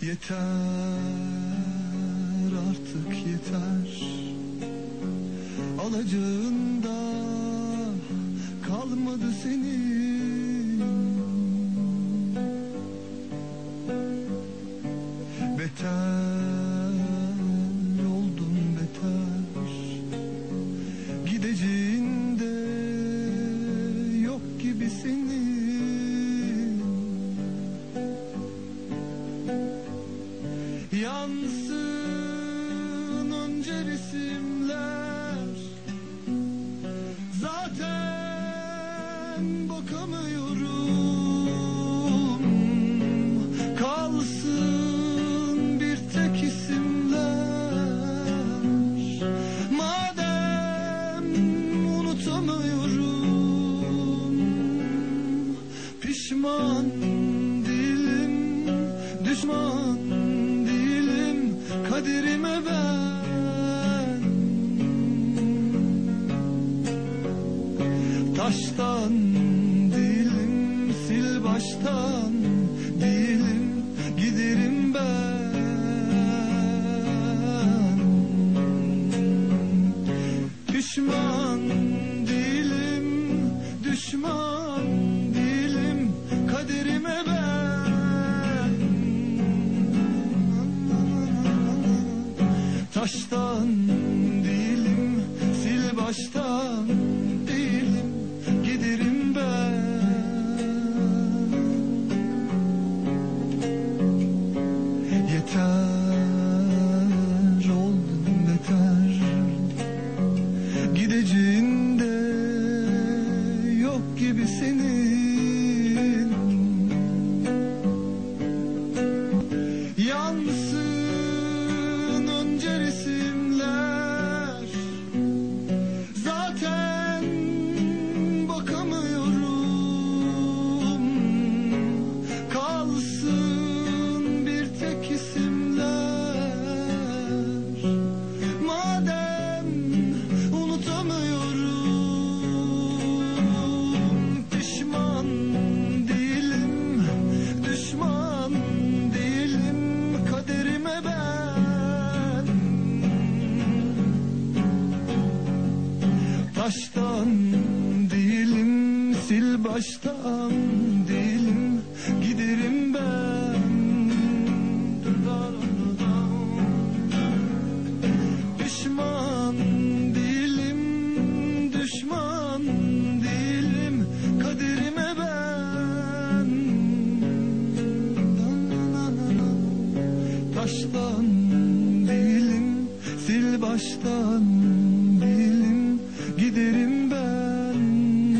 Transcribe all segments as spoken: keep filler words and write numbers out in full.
Yeter artık yeter, alacağında kalmadı senin. Beter oldun beter, gideceğinde yok gibi senin. Yansın önce resimler, zaten bakamıyorum. Kalsın bir tek isimler, madem unutamıyorum. Pişman değilim, düşman kaderime ben. Taştan değilim, sil baştan değilim, giderim ben. Düşman değilim, düşman değilim, kaderime ben. Taştan değilim, sil baştan değilim, giderim ben. Yeter oldun beter, gideceğinde yok gibi senin. Yansın önce resimler, zaten bakamıyorum. Kalsın bir tek isimler, madem unutamıyorum. Pişman değilim, düşman değilim, kaderime ben. Taştan değilim, sil baştan değilim, giderim ben. Pişman değilim, düşman değilim, kaderime ben. Taştan değilim, sil baştan değilim, giderim ben.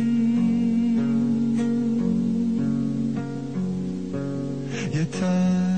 Yeter